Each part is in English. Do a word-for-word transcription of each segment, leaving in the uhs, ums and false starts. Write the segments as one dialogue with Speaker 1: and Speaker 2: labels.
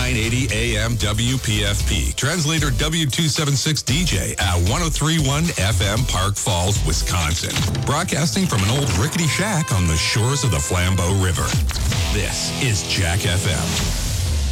Speaker 1: nine eighty A M W P F P. Translator W two seventy-six D J at one oh three point one F M Park Falls, Wisconsin. Broadcasting from an old rickety shack on the shores of the Flambeau River. This is Jack F M.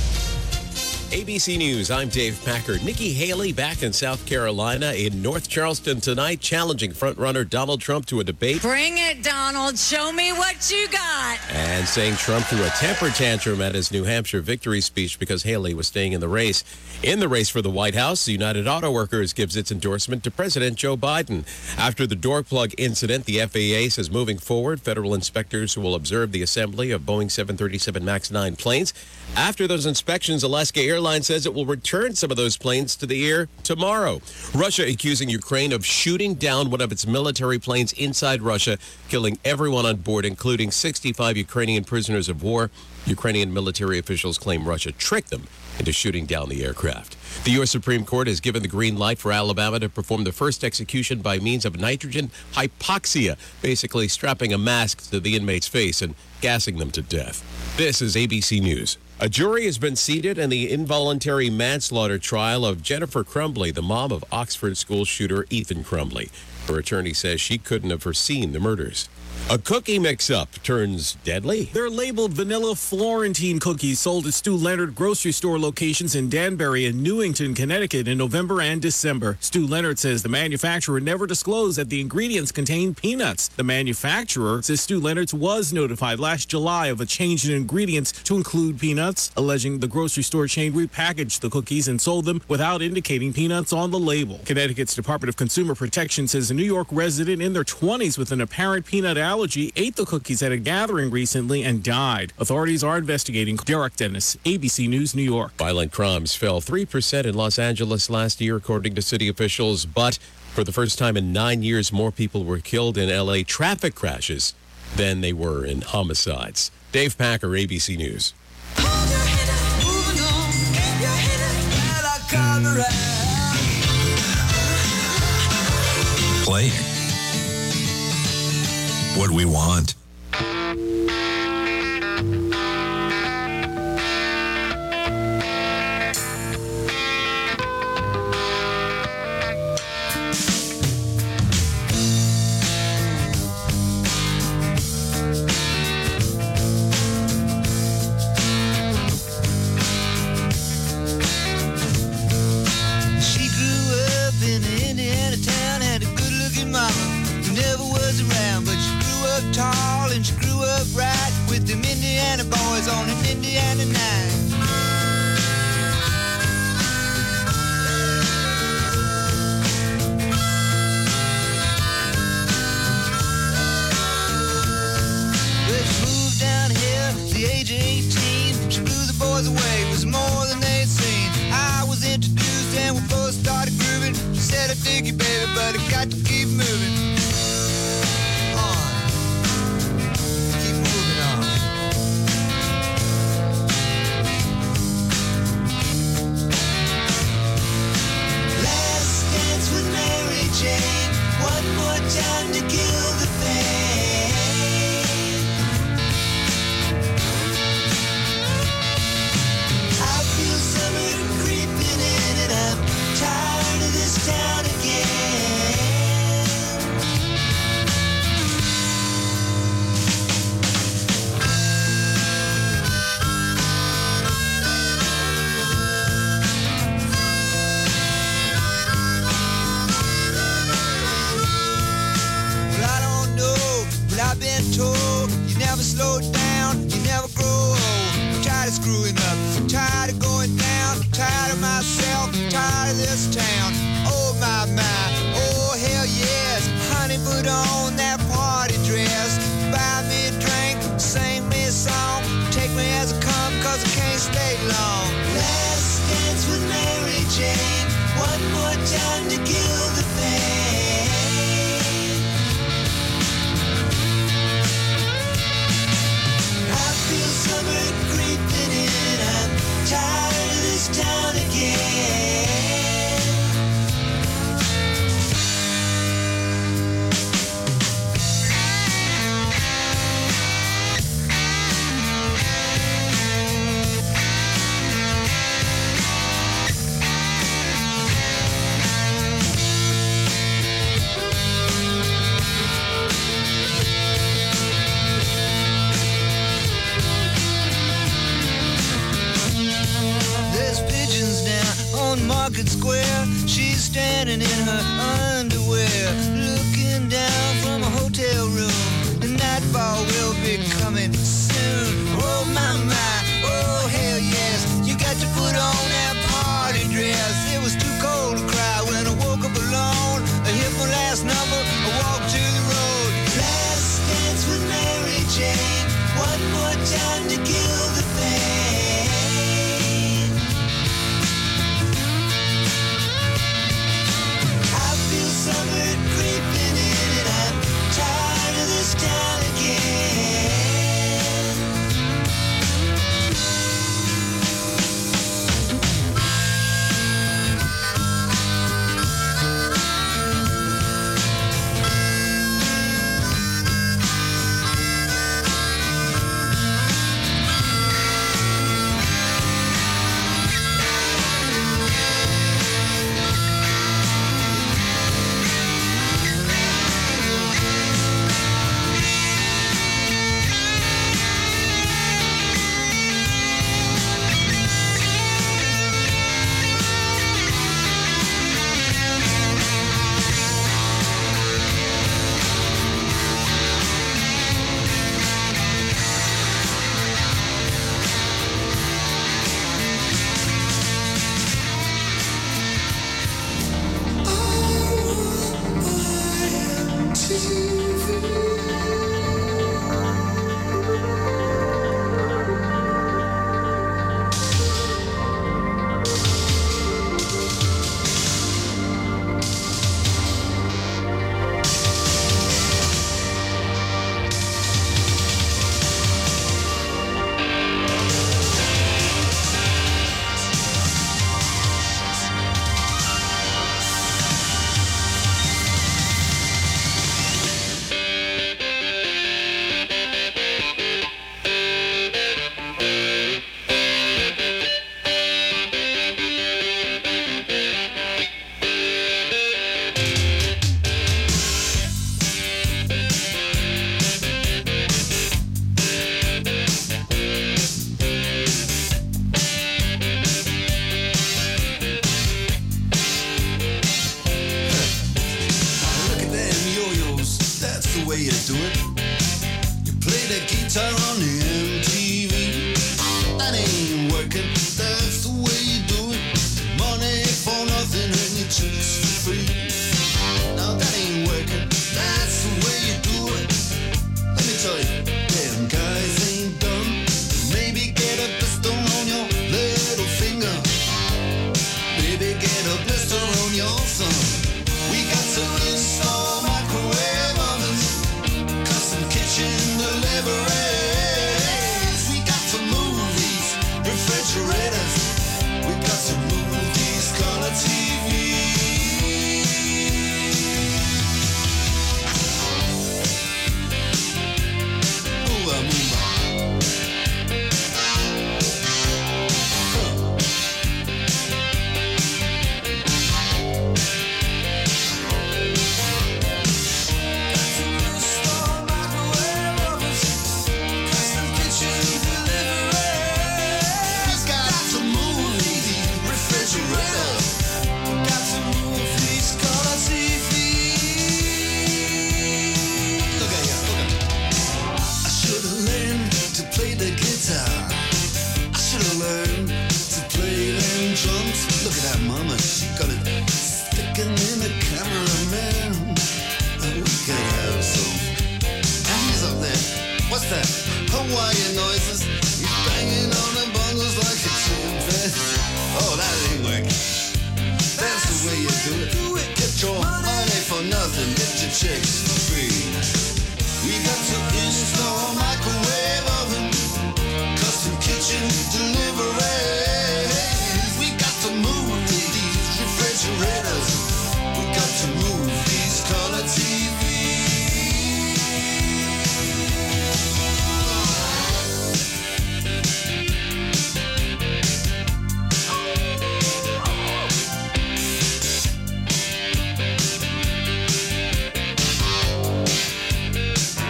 Speaker 2: A B C News, I'm Dave Packard. Nikki Haley back in South Carolina in North Charleston tonight, challenging frontrunner Donald Trump to a debate.
Speaker 3: Bring it, Donald. Show me what you got.
Speaker 2: And saying Trump threw a temper tantrum at his New Hampshire victory speech because Haley was staying in the race. In the race for the White House, United Auto Workers gives its endorsement to President Joe Biden. After the door plug incident, the F A A says moving forward, federal inspectors will observe the assembly of Boeing seven thirty-seven MAX nine planes. After those inspections, Alaska Airlines says it will return some of those planes to the air tomorrow. Russia accusing Ukraine of shooting down one of its military planes inside Russia, killing everyone on board, including sixty-five Ukrainian prisoners of war. Ukrainian military officials claim Russia tricked them into shooting down the aircraft. The U S Supreme Court has given the green light for Alabama to perform the first execution by means of nitrogen hypoxia, basically strapping a mask to the inmate's face and gassing them to death. This is A B C News. A jury has been seated in the involuntary manslaughter trial of Jennifer Crumbley, the mom of Oxford school shooter Ethan Crumbley. Her attorney says she couldn't have foreseen the murders. A cookie mix-up turns deadly.
Speaker 4: They're labeled vanilla Florentine cookies sold at Stu Leonard grocery store locations in Danbury and Newington, Connecticut in November and December. Stu Leonard says the manufacturer never disclosed that the ingredients contain peanuts. The manufacturer says Stu Leonard's was notified last July of a change in ingredients to include peanuts, alleging the grocery store chain repackaged the cookies and sold them without indicating peanuts on the label. Connecticut's Department of Consumer Protection says a New York resident in their twenties with an apparent peanut allergy ate the cookies at a gathering recently and died. Authorities are investigating. Derek Dennis, A B C News, New York.
Speaker 2: Violent crimes fell three percent in Los Angeles last year, according to city officials. But for the first time in nine years, more people were killed in L A traffic crashes than they were in homicides. Dave Packer, A B C News.
Speaker 1: Playing what we want.
Speaker 5: She grew up in an Indiana town, had a good-looking mama who never was around, but she grew up tall and she grew up right with them Indiana boys on an Indiana night. But she moved down here at the age of eighteen. She blew the boys away, it was more than they'd seen. I was introduced and we both started grooving. She said, I dig you, baby, but I got to keep moving. One more time to kill the pain. I feel summer creeping in and I'm tired of this town again. I've been told you never slow down, you never grow old. I'm tired of screwing up, I'm tired of going down, I'm tired of myself, I'm tired of this town. Oh my, my, oh hell yes. Honey, put on that party dress, buy me a drink, sing me a song, take me as I come, cause I can't stay long. Last dance with Mary Jane, one more time to kill the pain. Summer creeping in, I'm tired of this town again. Market Square. She's standing in her underwear, looking down from a hotel room. The nightfall will be coming soon. Oh my my, oh hell yes. You got to put on that party dress. It was too cold to cry when I woke up alone. I hit my last number, I walked to the road. Last dance with Mary Jane. One more time to kill the pain. I feel summer creeping in and I'm tired of this town again.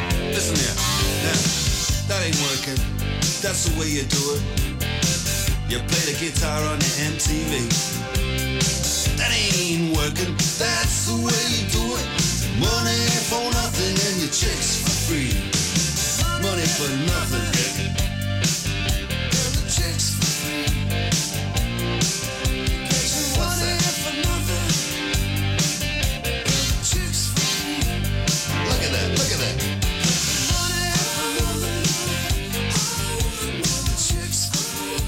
Speaker 6: That's the way you do it. You You play the guitar on the M T V. That ain't working, that's the way you do it. Money for nothing and your chicks for free. Money for nothing and the chicks for free. What's that? For nothing, chicks for free. Look at that, look at that. Money for nothing, chicks for free.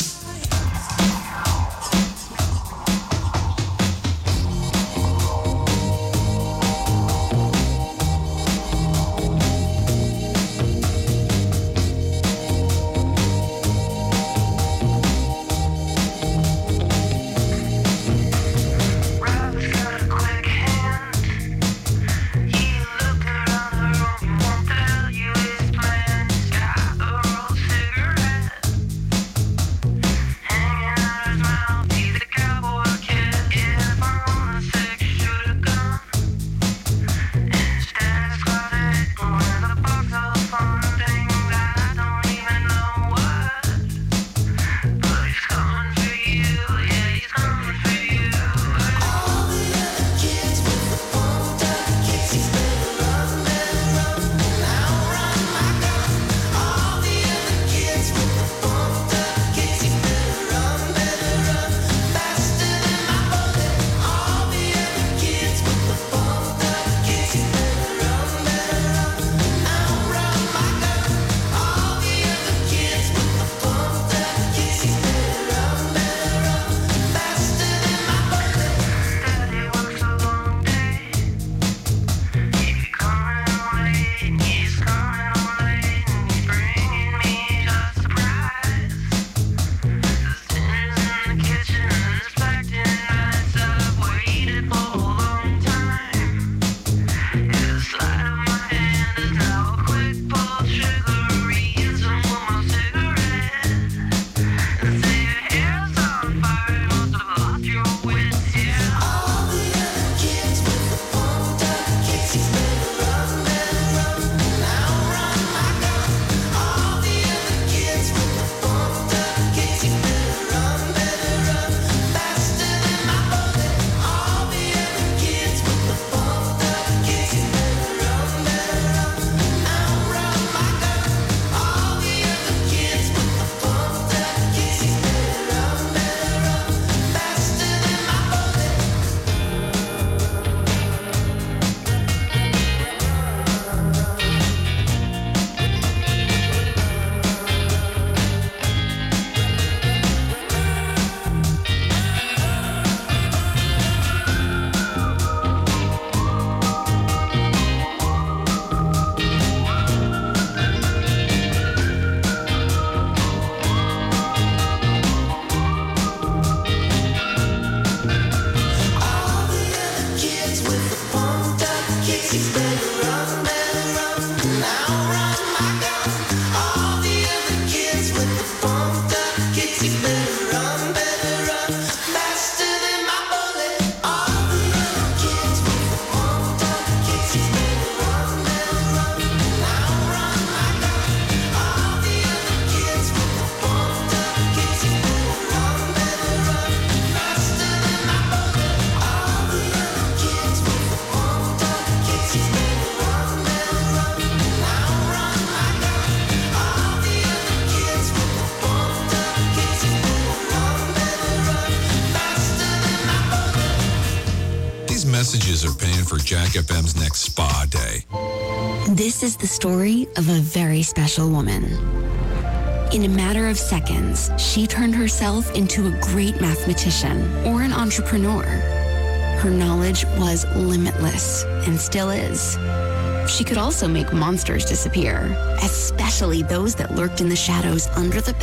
Speaker 1: Messages are paying for Jack F M's next spa day.
Speaker 7: This is the story of a very special woman. In a matter of seconds, she turned herself into a great mathematician or an entrepreneur. Her knowledge was limitless and still is. She could also make monsters disappear, especially those that lurked in the shadows under the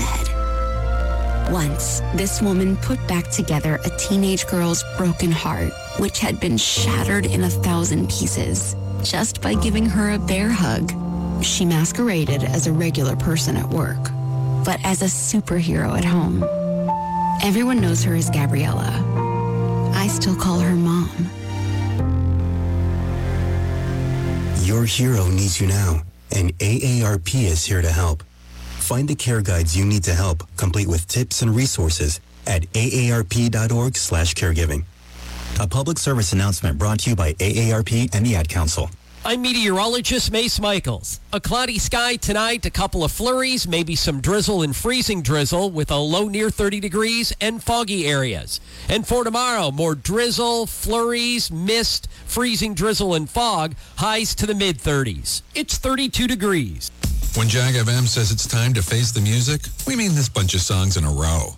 Speaker 7: bed. Once, this woman put back together a teenage girl's broken heart, which had been shattered in a thousand pieces, just by giving her a bear hug. She masqueraded as a regular person at work, but as a superhero at home. Everyone knows her as Gabriella. I still call her Mom.
Speaker 8: Your hero needs you now, and A A R P is here to help. Find the care guides you need to help, complete with tips and resources at A A R P dot org slash caregiving. A public service announcement brought to you by A A R P and the Ad Council.
Speaker 9: I'm meteorologist Mace Michaels. A cloudy sky tonight, a couple of flurries, maybe some drizzle and freezing drizzle with a low near thirty degrees and foggy areas. And for tomorrow, more drizzle, flurries, mist, freezing drizzle and fog, highs to the mid thirties. It's thirty-two degrees.
Speaker 1: When Jag F M says it's time to face the music, we mean this bunch of songs in a row.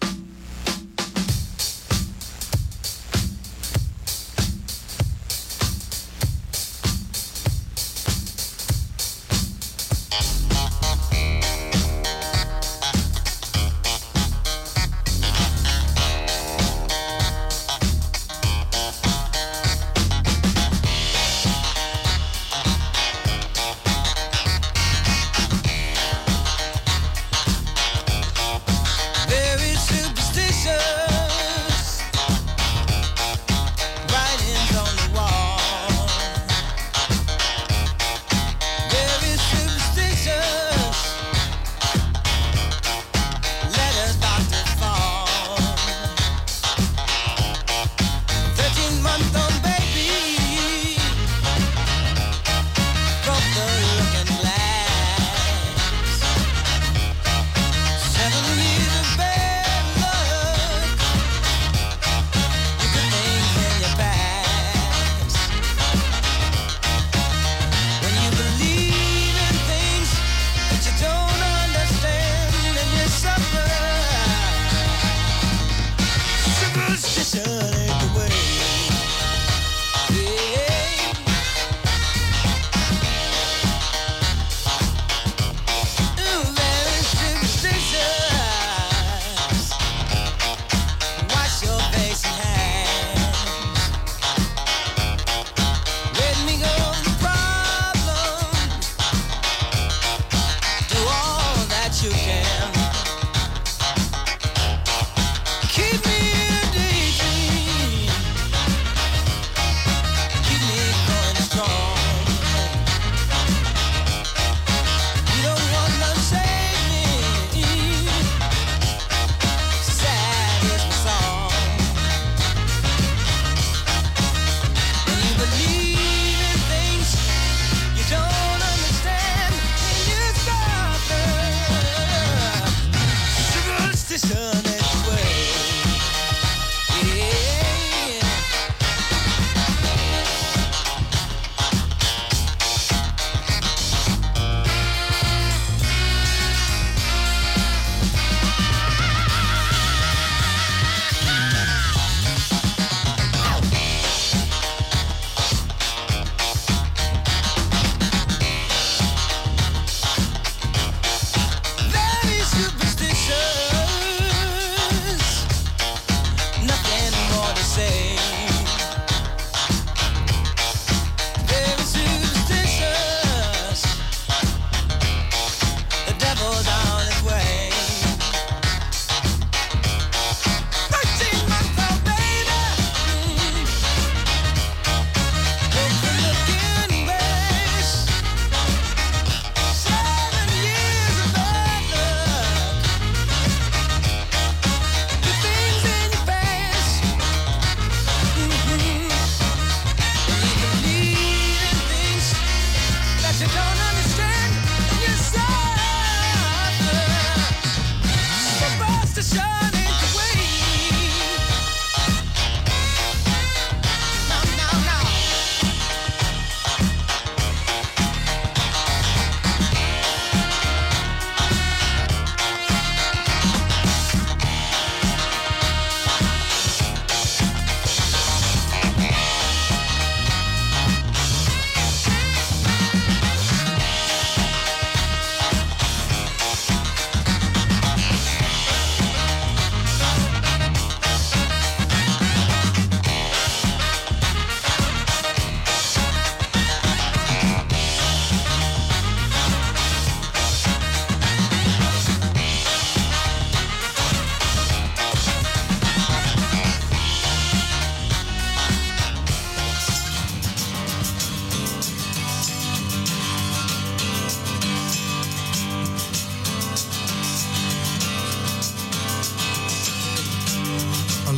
Speaker 5: Superstition is the way.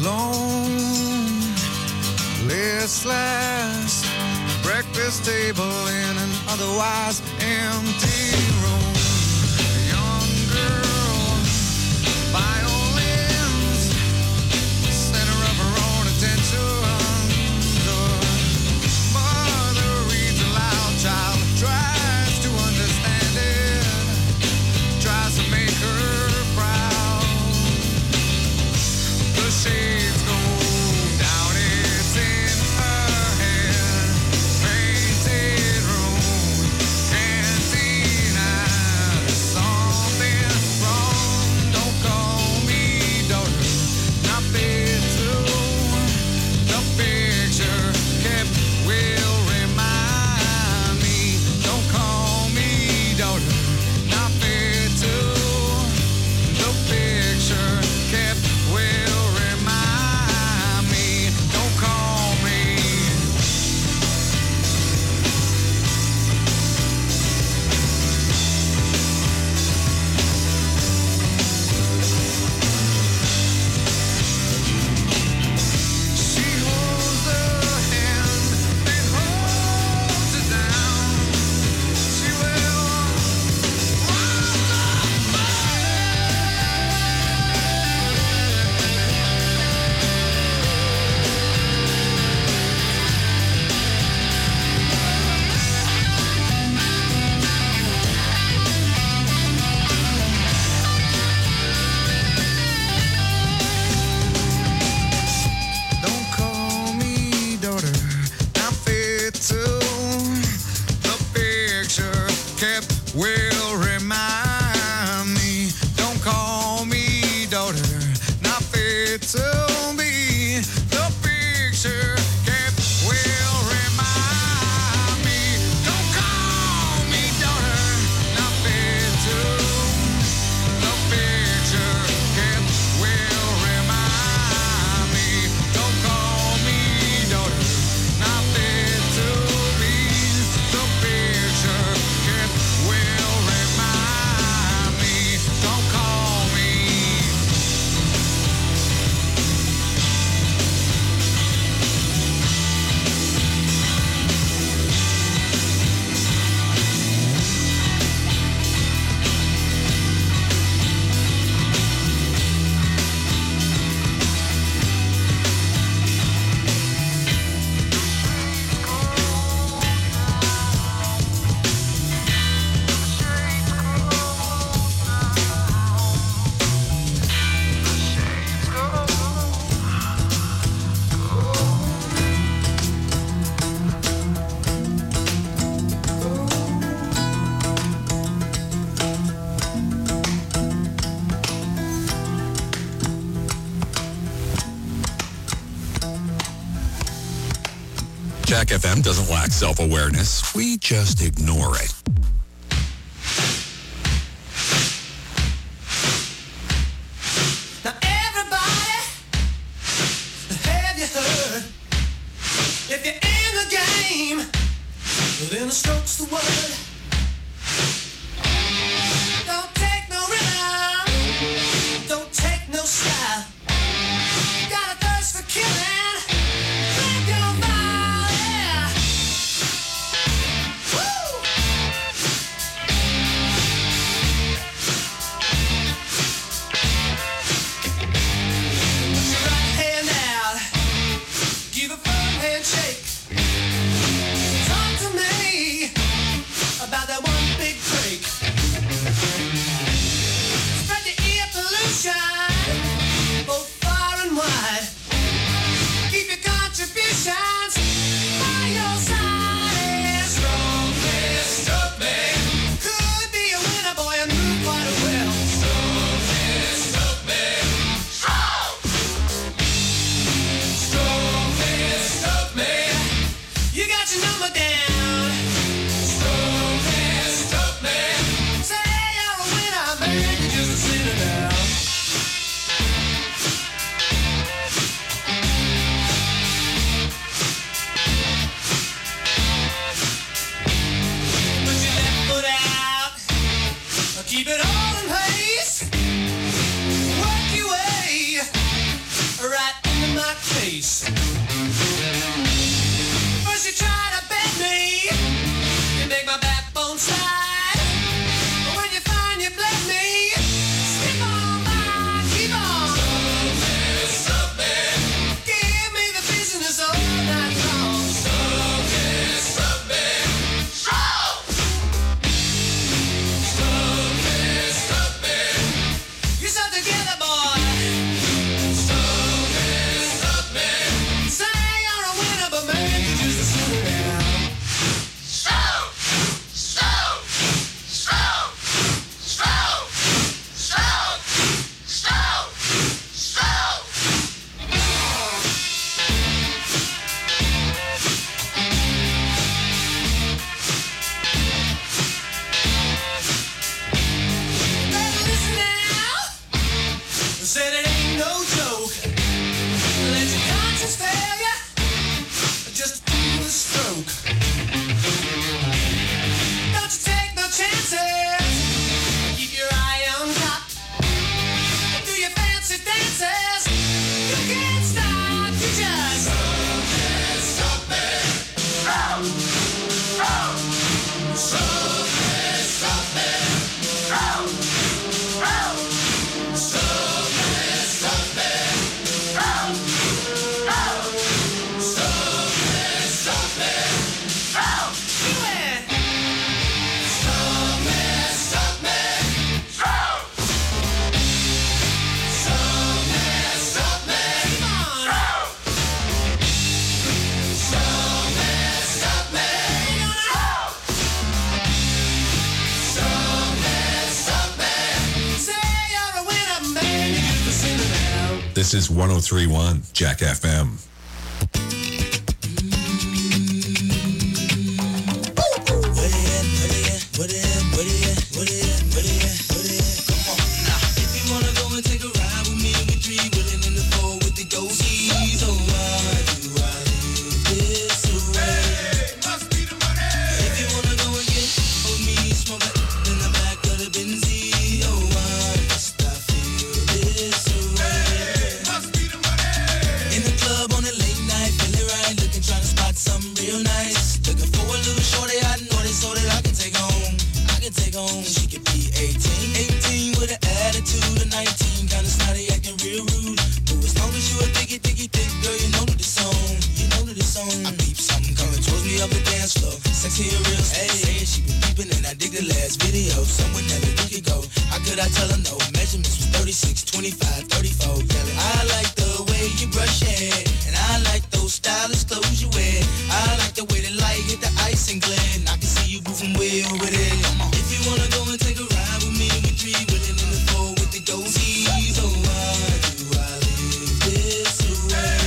Speaker 5: alone, listless, breakfast table in an otherwise empty room. A young girl, violins, center of her own attention. The mother reads aloud, child tries to understand it, tries to make her proud. The shades go down, it's in her head. Painted room, cantina, there's something wrong. Don't call me daughter, not fit to. The picture kept will remind me. Don't call me daughter, not fit to. The picture kept will remind me. Don't call me. She holds the hand that holds her down. She will rise up. Don't call me daughter, not fit to. The picture kept will remind me. Don't call me daughter, not fit to be. The picture kept will remind me. Don't call me daughter, not fit to. The picture kept will remind me. Don't call me daughter, not fit to be. The picture kept will remind me. Don't call me.
Speaker 1: Jack F M doesn't lack self-awareness. We just ignore it.
Speaker 6: Now everybody, have you heard? If you're in the game, then the stroke's the word. Don't take no rhythm, don't take no style. Got a thirst for killing, make your fire. Woo! Put your right hand out, give a firm handshake. Talk to me face. First you try to bend me, you make my backbone slide. But when you find you bled me, skip on by, keep on. Something, something. Give me the business all night long. Something, something. Show! Something, something. You're so together, boy. Something, something. Say you're a winner, but maybe you're just a sinner now. Show! Show! Show! Show! Show! Show! Show! Better listen now. Said it ain't no joke. Let your conscience fail ya. Just do a stroke. Don't you take no chances. Keep your eye on top. Do your fancy dances. You can't stop. You just something, something. Stop. Stop. Something, something. Stop. Stop. Something, something. Stop. Stop. Something, something. Stop. Do it. Something, something. Stop. Something, something. Come on. Stop. Something, something. Stop. Something, something. Say you're a winner, baby. You're the sinner now.
Speaker 1: This is one oh three point one Jack F M.
Speaker 6: If you wanna go and take a ride with me, we three willing in the four with the ghosties. Oh, why do I live this way? If you wanna go and get with me, smoke it in the back of the Benz. Oh, why must I feel this way? In the club on a late night, feeling right, looking, trying to spot something real nice. Looking for a little shorty I know this so that I can take home. I can take home. She could be eighteen, eighteen with an attitude of nineteen, kinda snotty, acting real rude. But as long as you a diggy, diggy, thick girl, you know that it's on. You know that it's on. I peep something coming towards me up the dance floor. Sexy and real, hey, saying she been peeping and I dig the last video. Somewhere never we could go. How could I tell her no? Measurements was thirty-six, twenty-five, thirty-four. Yelling, I like the way you brush your hair, and I like those stylish clothes you wear. I like the way the light hit the ice and glare, and I can see you moving way over there. Come on. If you wanna go and take a ride with me, we three willing in the four with the ghosties. Oh, why do I live this way?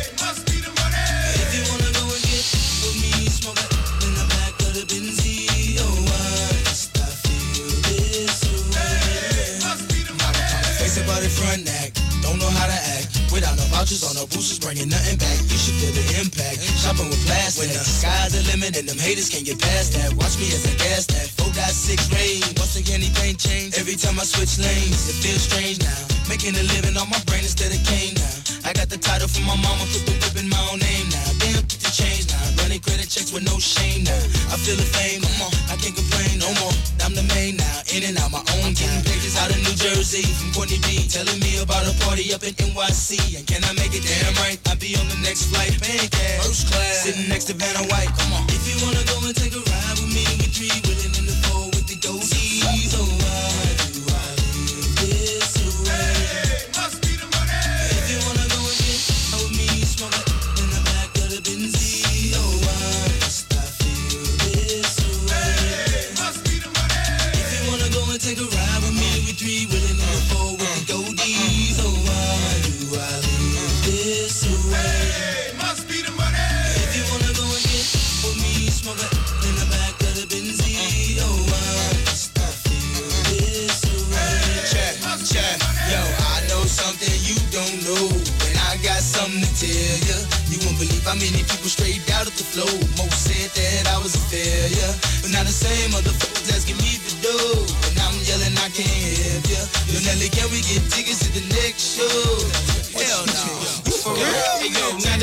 Speaker 6: If you wanna go and get with me, smoke it in the back of the Benz. Oh, why must I feel this way? Face about the front act, don't know how to act. Without no vouchers or no boosters, bringing nothing back. You should feel the impact. Shopping with plastic. When the sky's the limit and them haters can't get past that. Watch me as I gas that. four point six range. Once again, anything change. Every time I switch lanes, it feels strange now. Making a living on my brain instead of cane now. I got the title from my mama, put the whip in my own name now. Damn, put the change now. Running credit checks with no shame now. I feel the fame, come on, I can't complain no more. I'm the main now, in and out my own time. Pages out of New Jersey from Courtney B, telling me about a party up in N Y C. And can I make it damn right? I'll be on the next flight, paying cash, first class, sitting next to Vanna White. Come on, if you wanna go and take a ride with me, we three willing in the four with the ghosties. Oh, why do I live this way? If you wanna go and get with me, smoke it in the back of the Benz. Oh, why must I feel this way? If you wanna go and take a ride with me, we three willing in the four with the goldies. Oh, why do I live this way? If you wanna go and get with me, smoke it in the back of the Benz. Oh, why must I feel this way? Check, check, yo, I know something you don't know, and I got something to tell ya. You won't believe how many people straight out of the flow. Most said that I was a failure, but now the same motherfuckers asking me to do, and I'm yelling I can't help ya. Yo, Nelly, can we get tickets to the next show? Hell no. For real? Hey, yo,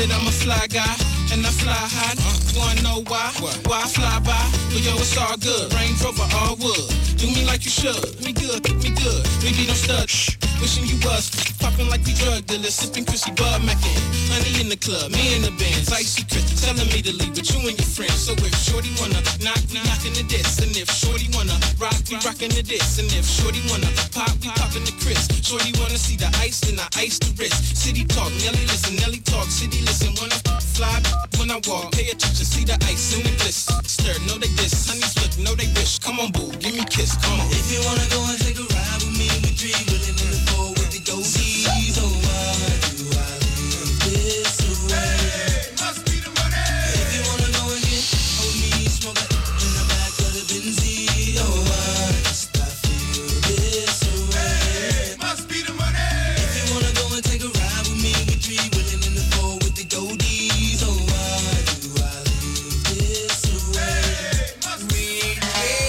Speaker 10: that I'm a fly guy, and I fly high. Wanna know why? Why I fly by? But yo, it's all good. Range Rover, all wood. Do me like you should. Me good, me good. Maybe don't stud. Shh. Wishing you was popping like we drug dealers, sipping Chrissy Bud Mackin. Honey in the club, me in the bands, icy Chris telling me to leave with you and your friends. So if Shorty wanna knock, we knockin' the diss, and if Shorty wanna rock, we rockin' the diss, and if Shorty wanna pop, we poppin' the Chris. Shorty wanna see the ice, then I ice the wrist. City talk, Nelly listen, Nelly talk, city listen. When I fly, when I walk, pay attention, see the ice in the bliss. Stir, know they diss, honeys look, know they wish. Come on, boo, give me a kiss, come on.
Speaker 6: If you wanna go and take a ride with me, we three willing in the four with the dozies. Oh, why do I live this way? Hey, must be the money. If you wanna go and get hold me, smoke it in the back of the Benzie. Oh, why must I feel this way? Hey, must be the money. If you wanna go and take a ride with me, we three willing in the four with the goldies. Oh, why do I live this way? Hey, must be the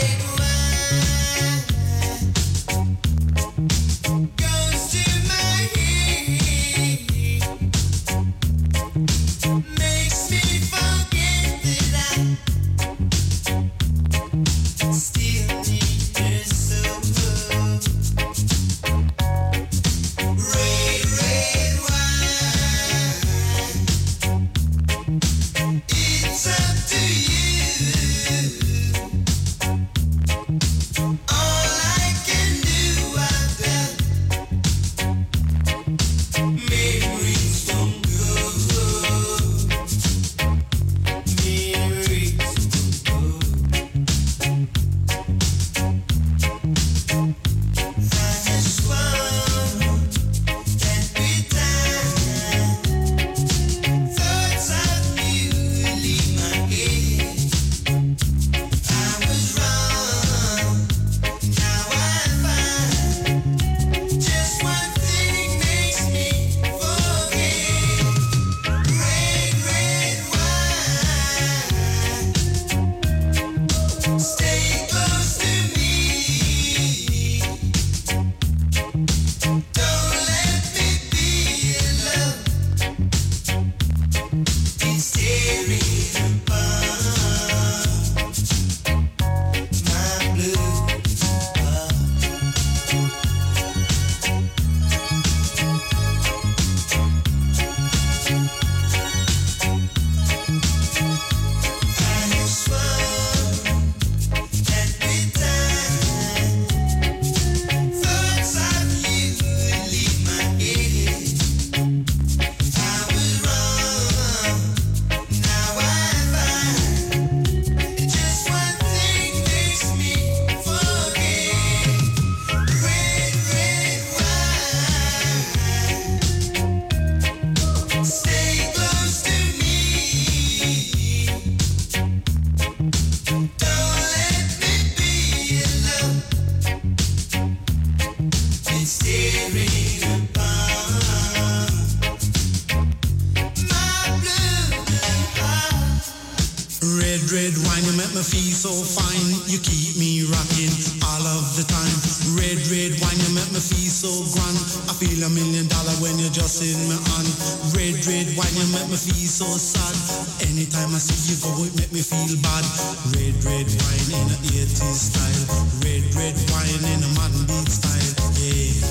Speaker 6: goes to my head, makes me forget that I still need your support. Red, red wine, it's up to you. All I can do, I've done. Memories don't go. Memories don't go. I just want that we die. Thoughts of you leave my head. I was wrong. Now I find just one thing makes me forget. Red, red wine, stay close to me. Don't let me be alone. It's tearing apart my blue heart. I just want that we die. Thoughts of you leave my head. I was wrong. Now I find just one thing makes me forget. Red, red wine, stay close to me. Don't let me be alone. It's tearing apart my blue heart. Red, red wine, you make me feel so fine. You keep me rocking all of the time. Red, red wine, you make me feel so grand. I feel a million dollar when you're just in my hand. Red, red wine, you make me feel so sad. Anytime I see you go, it make me feel bad. Red, red wine in a eighties style. Red, red wine in a modern beat style. Yeah.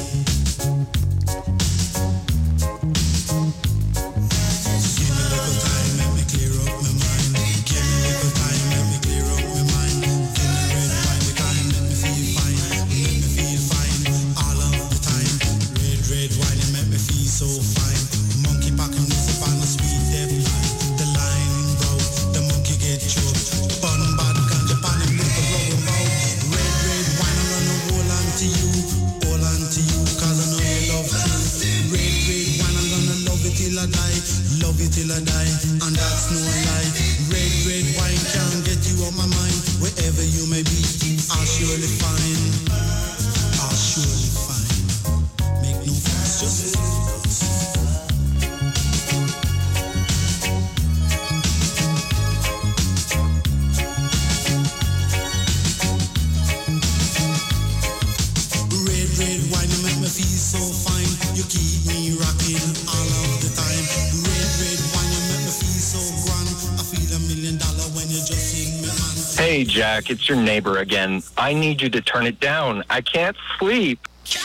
Speaker 6: Give me a little time, make me clear up my mind. Give me a little time, make me clear up my mind. Give me red wine, the kind make me feel fine. Make me feel fine all of the time. Red, red wine, it make me feel so fine. Monkey packing music on a sweet deaf line. The line broke, the monkey get choked. Bun bad ganja pan him with the rubber mouth. Red, red wine, I'm gonna hold on to you. Hold on to you, cause I know you love me. Red, red wine, I'm gonna love it till I die. Love it till I die, and that's no lie. Red, red wine can't get you out my mind. Wherever you may be, I'll surely find. I'll surely find. Make no fuss, just red, red wine, you make me feel so fine. You keep me rocking all of the time. Red, red wine, you
Speaker 11: Hey, Jack, it's your neighbor again. I need you to turn it down. I can't sleep.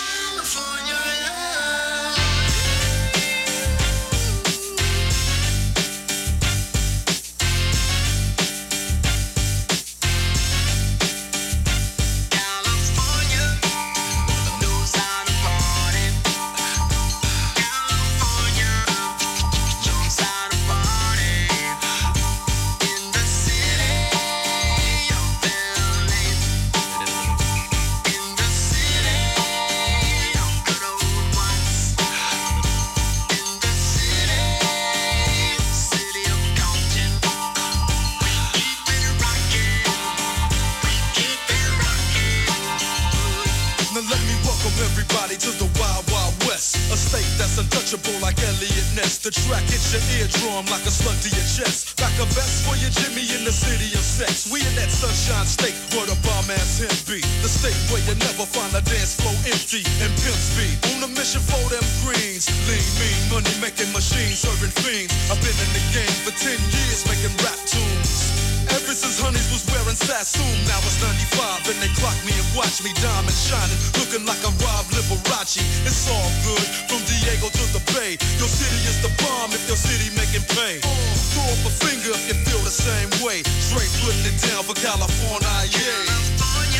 Speaker 12: The track hits your eardrum like a slug to your chest. Like a vest for your Jimmy in the city of sex. We in that sunshine state where the bomb ass him be. The state where you never find a dance floor empty and pimp speed. On a mission for them greens. Lean, mean, money making machines, serving fiends. I've been in the game for ten years making rap tunes. Ever since Honeys was wearing Sassoon, now it's ninety-five and they clock me and watch me diamond shining, looking like a Rob Liberace. It's all good from Diego to the Bay. Your city is the bomb if your city making pay. Throw up a finger if you feel the same way. Straight putting it down for California, yeah.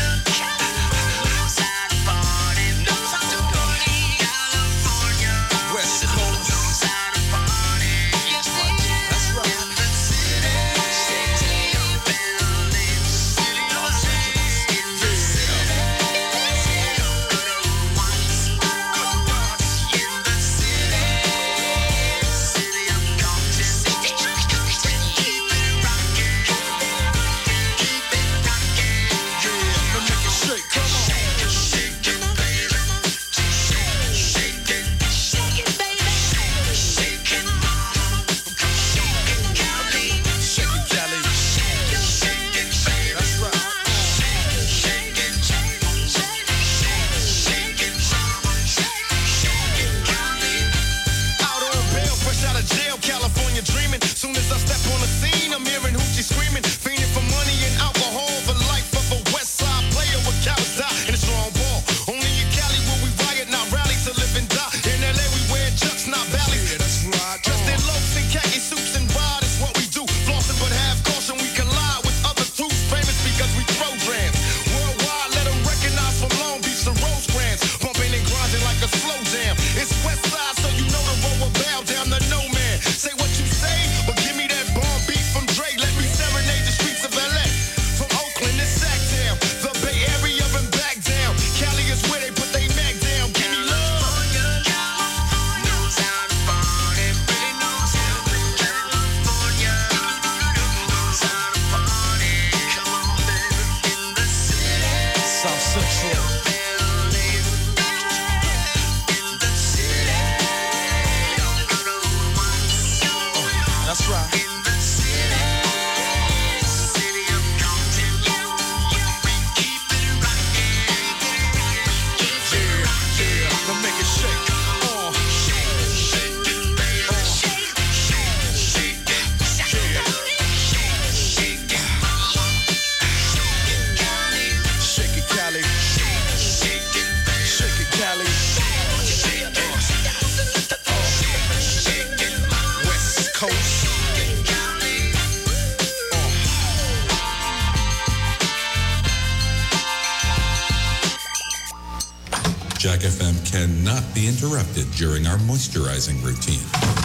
Speaker 1: Jack F M cannot be interrupted during our moisturizing routine.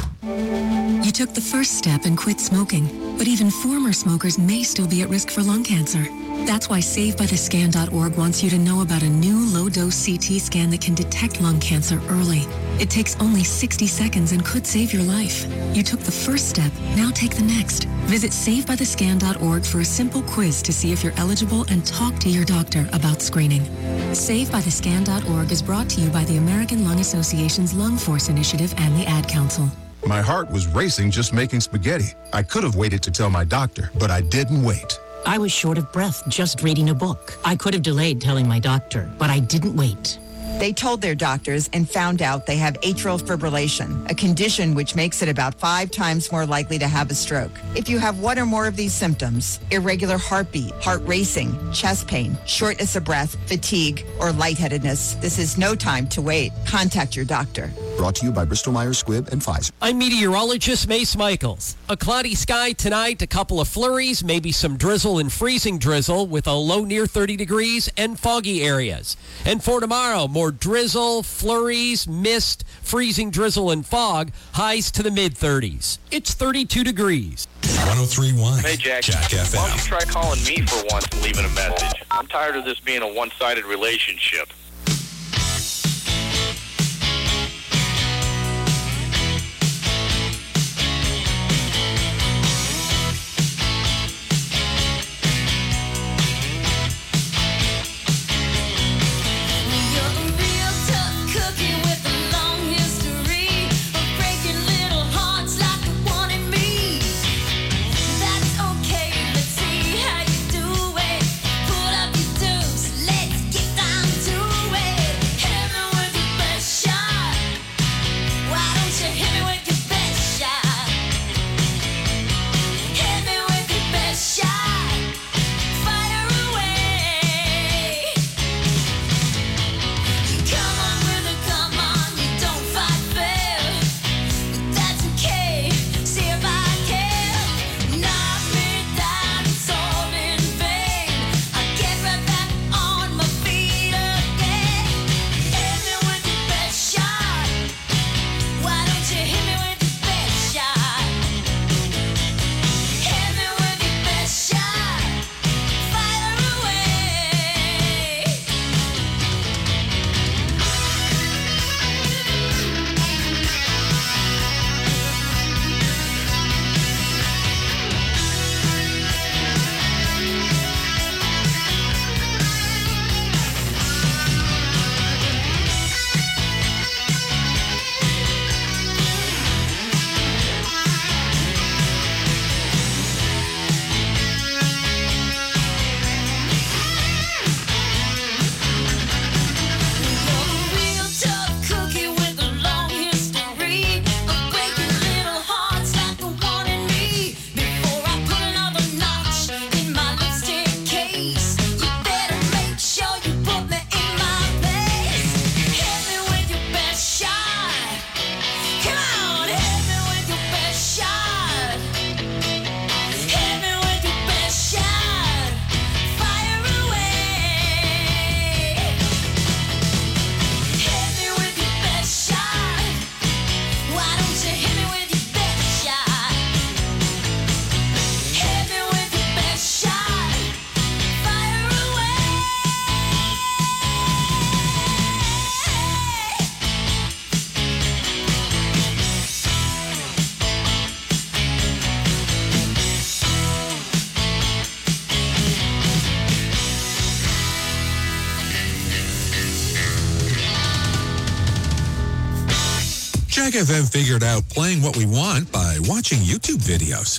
Speaker 13: You took the first step and quit smoking, but even former smokers may still be at risk for lung cancer. That's why Save By The Scan dot org wants you to know about a new low-dose C T scan that can detect lung cancer early. It takes only sixty seconds and could save your life. You took the first step, now take the next. Visit Save By The Scan dot org for a simple quiz to see if you're eligible and talk to your doctor about screening. Save By The Scan dot org is brought to you by the American Lung Association's Lung Force Initiative and the Ad Council.
Speaker 14: My heart was racing just making spaghetti. I could have waited to tell my doctor, but I didn't wait.
Speaker 15: I was short of breath just reading a book. I could have delayed telling my doctor, but I didn't wait. They told their doctors and found out they have atrial fibrillation, a condition which makes it about five times more likely to have a stroke. If you have one or more of these symptoms, irregular heartbeat, heart racing, chest pain, shortness of breath, fatigue, or lightheadedness, this is no time to wait. Contact your doctor.
Speaker 16: Brought to you by Bristol-Myers Squibb and Pfizer.
Speaker 9: I'm meteorologist Mace Michaels. A cloudy sky tonight, a couple of flurries, maybe some drizzle and freezing drizzle with a low near thirty degrees and foggy areas. And for tomorrow, more drizzle, flurries, mist, freezing drizzle and fog, highs to the mid thirties. It's thirty-two degrees.
Speaker 1: one oh three point one
Speaker 17: Hey, Jack.
Speaker 1: Jack F M.
Speaker 17: Why don't you try calling me for once and leaving a message? I'm tired of this being a one-sided relationship.
Speaker 1: Jack F M figured out playing what we want by watching YouTube videos.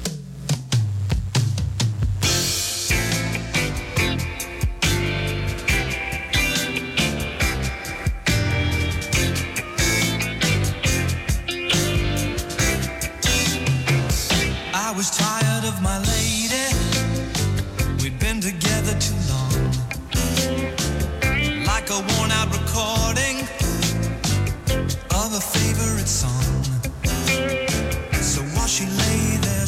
Speaker 6: I was tired of my lady. We'd been together too long. Like a worn out recording of a favorite song. So while she lay there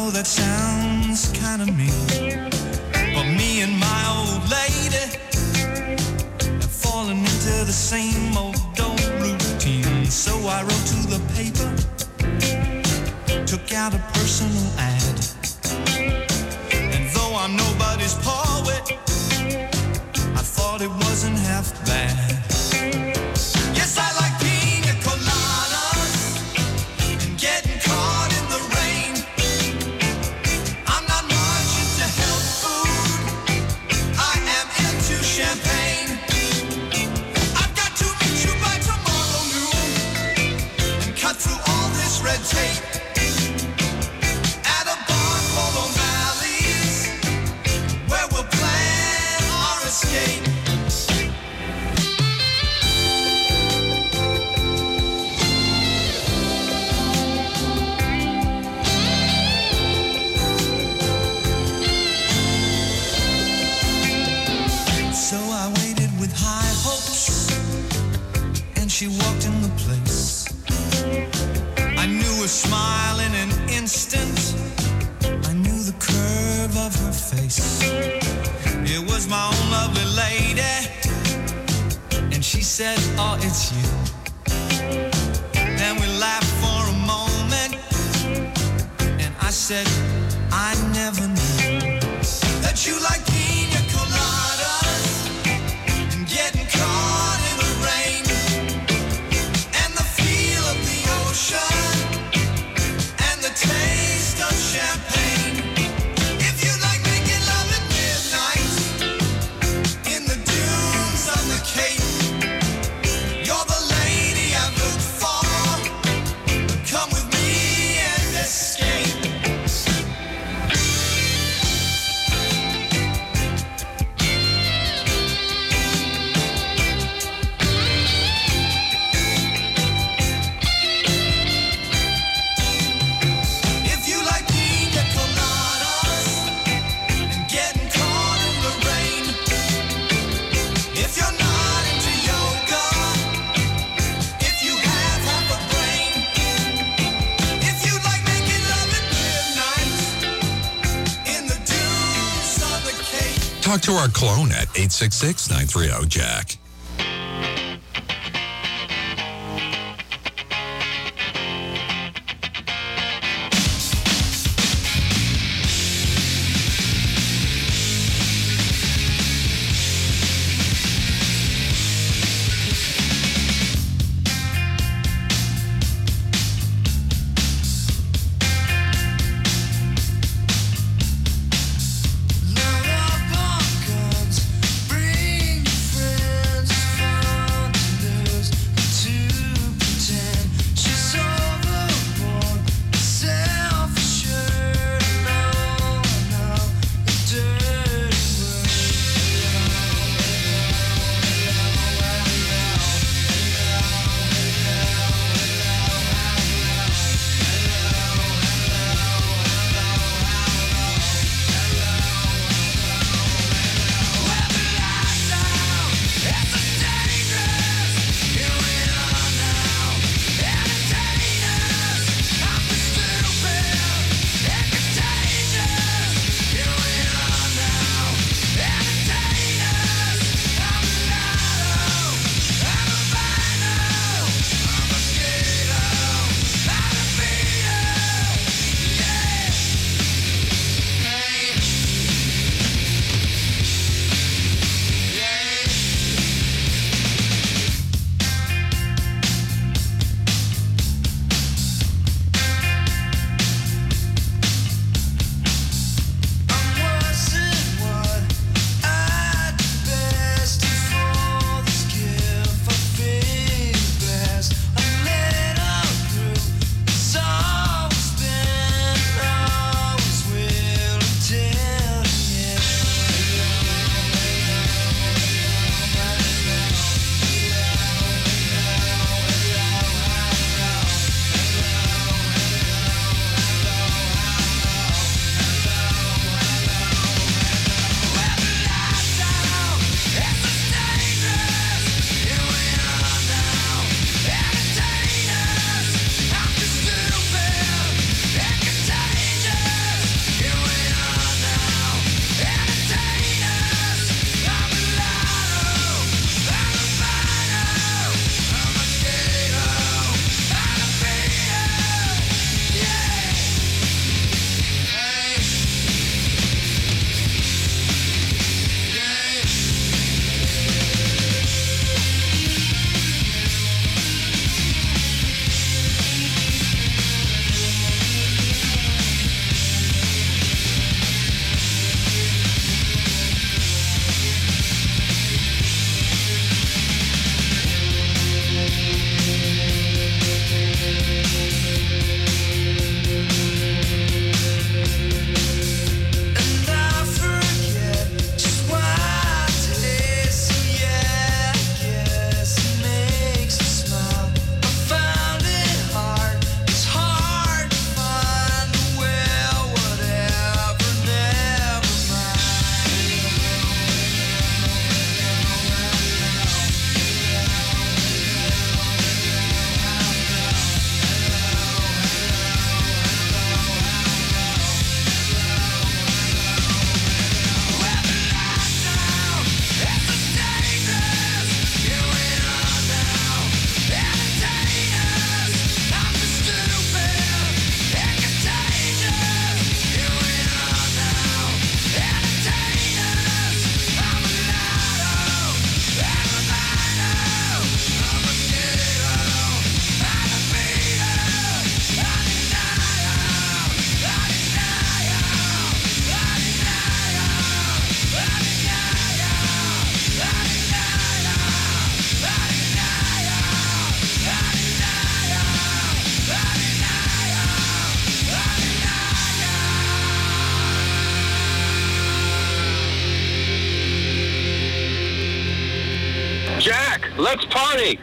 Speaker 18: know that sounds kind of mean, but me and my old lady have fallen into the same old old routine. So I wrote to the paper, took out a personal ad, and though I'm nobody's poet, I thought it wasn't half bad. Yes, I like pina coladas and getting caught in the rain. I'm not much into health food, I am into champagne. I've got to meet you by tomorrow noon and cut through all this red tape at a bar called O'Malley's, where we'll plan our escape. So I waited with high hopes, and she walked in the place. I knew her smile in an instant, I knew the curve of her face. It was my own lovely lady, and she said, oh, it's you. Then we laughed for a moment, and I said, I never knew that you like pina coladas and getting caught in the rain and the feel of the ocean and the taste of champagne. If you like making love at midnight in the dunes on the Cape, you're the lady I've looked for. Come with me and escape. If you like pina coladas and getting caught in the rain, if you're not into yoga, if you have half a brain, if you like making love at midnight in the dunes on the Cape.
Speaker 1: Talk to our clone at eight six six, nine three zero, Jack.
Speaker 18: Load up on guns, bring your friends.
Speaker 11: Let's party.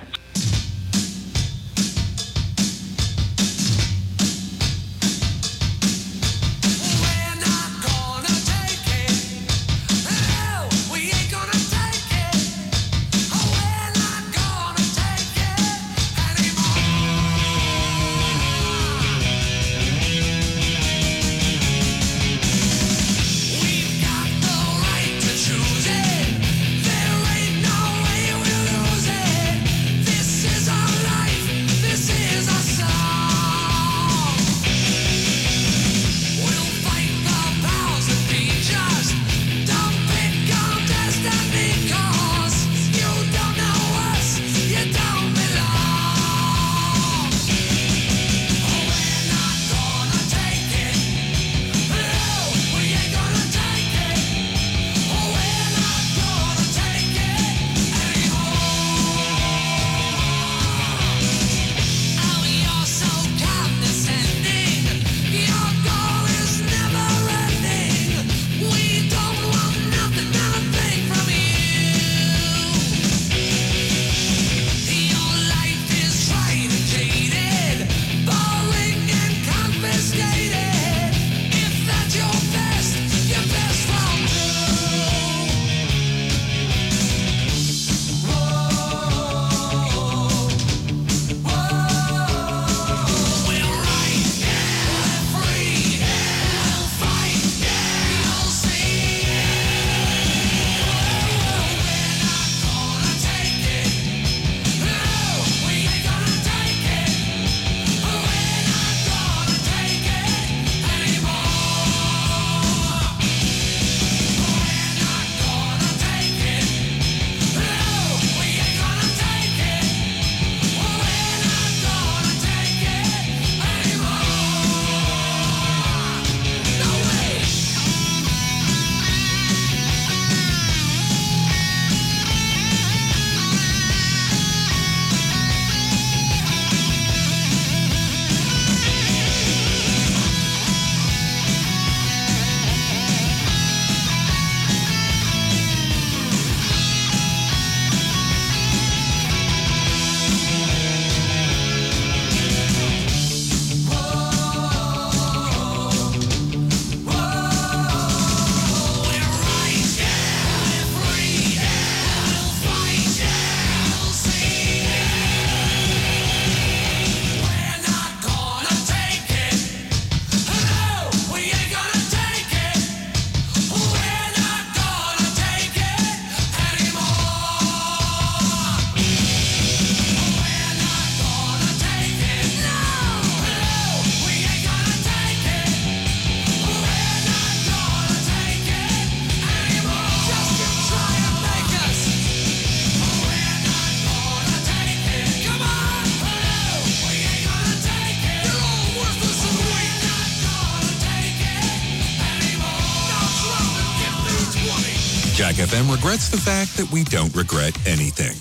Speaker 1: Jack F M regrets the fact that we don't regret anything.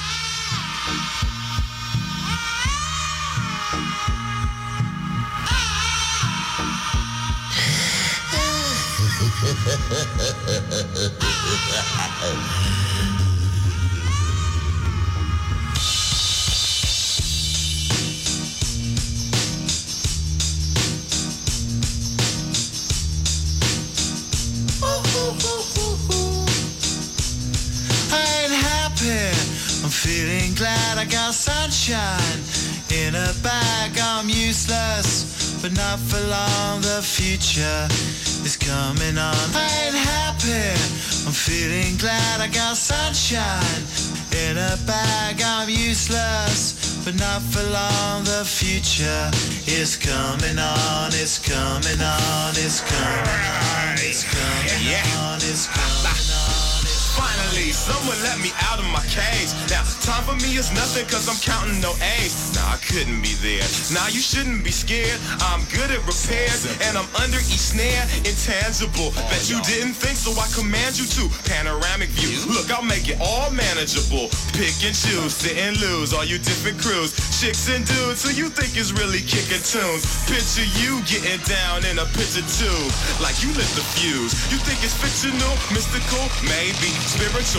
Speaker 18: I'm feeling glad I got sunshine in a bag. I'm useless, but not for long. The future is coming on. I ain't happy. I'm feeling glad I got sunshine in a bag. I'm useless, but not for long. The future is coming on. It's coming on. It's coming on. It's coming on. It's coming on.
Speaker 19: Finally, someone let me out of my cage. Now, time for me is nothing cause I'm counting no A's. Nah, I couldn't be there. Nah, you shouldn't be scared. I'm good at repairs and I'm under each snare. Intangible. Oh, Bet you no. didn't think, so I command you to. Panoramic view. Look, I'll make it all manageable. Pick and choose, sit and lose. All you different crews. Chicks and dudes who you think is really kicking tunes. Picture you getting down in a picture tube. Like you lit the fuse. You think it's fictional, mystical, maybe. Spiritual, hero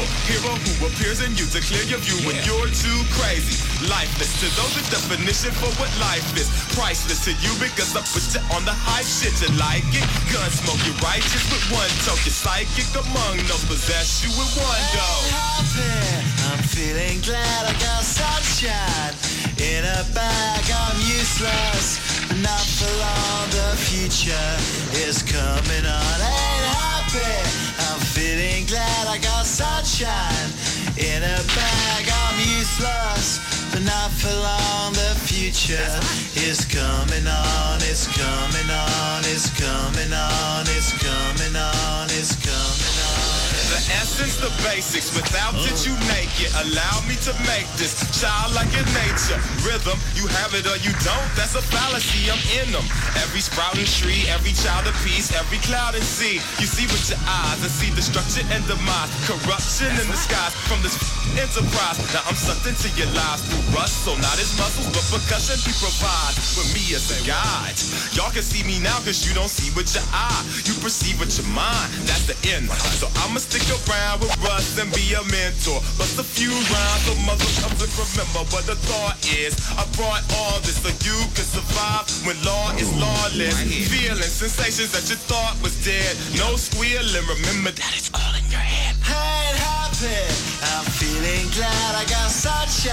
Speaker 19: hero who appears in you to clear your view when you're too crazy. Lifeless to those, the definition for what life is. Priceless to you because I put you on the hype shit. You like it? Gun smoke, you righteous with one toke. You're psychic among those, possess you with one go.
Speaker 18: Happy, I'm feeling glad I got sunshine in a bag. I'm useless, but not for long. The future is coming on. Ain't happy, I'm feeling glad I got sunshine in a bag. I'm useless, but not for long. The future is coming on. It's coming on. It's coming on. It's coming on. It's coming on.
Speaker 19: The essence, the basics, without it you naked. Allow me to make this childlike in nature. Rhythm, you have it or you don't, that's a fallacy, I'm in them. Every sprouting tree, every child of peace, every cloud and sea. You see with your eyes and see destruction and demise. Corruption in the skies from this enterprise. Now I'm sucked into your lives through rust, so not as muscles, but percussion he provides with me as a guide. Y'all can see me now cause you don't see with your eye. You perceive with your mind, that's the end. So I'ma stick around with Russ and be a mentor. Bust a few rounds so motherfuckers remember what the thought is. I brought all this so you can survive when law is lawless. Feeling sensations that you thought was dead. No squealing, remember that it's all in your head.
Speaker 18: Ain't happy, I'm feeling glad I got sunshine.